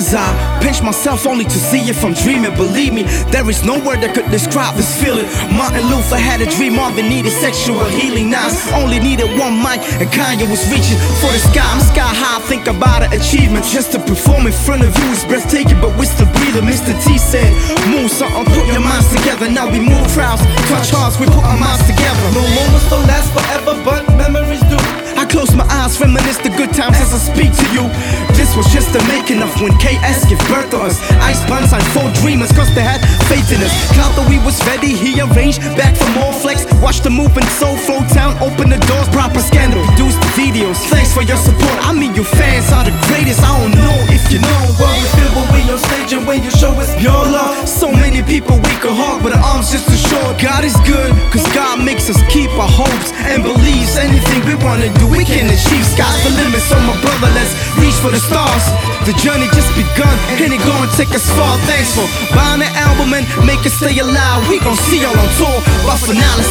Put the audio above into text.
as I pinch myself only to see if I'm dreaming. Believe me, there is no word that could describe this feeling. Martin Luther had a dream, Marvin needed sexual healing. Nas only needed one mic, and Kanye was reaching for the sky. I'm sky high, think about an achievement. Just to perform in front of you is breathtaking, but we're still breathing. Mr. T said, move something, put your minds together. Now we move crowds, touch hearts, we put our minds together. No moments don't last forever, but memories do. I close my eyes, reminisce the good times as I speak to you. This was just the making of when KS gave birth to us. Ice buns and four dreamers, cause they had faith in us. Cloud that we was ready, he arranged back for more flex. Watch the movement, soul flow town, open the doors, proper scandal, produce the videos. Thanks for your support, I mean you fans are the greatest. I don't know if you know What we feel when we on stage and when you show us your love. so many people weak or hard, but our arms just too short. God is good, cause God makes us keep our hopes and believes anything we wanna do, we can achieve. Sky's the limit, so my brother, let's reach for the stars. The journey just begun, and it gonna take us far. Thanks for buying the album and make it stay alive. We gon' see y'all on tour, but for now, let's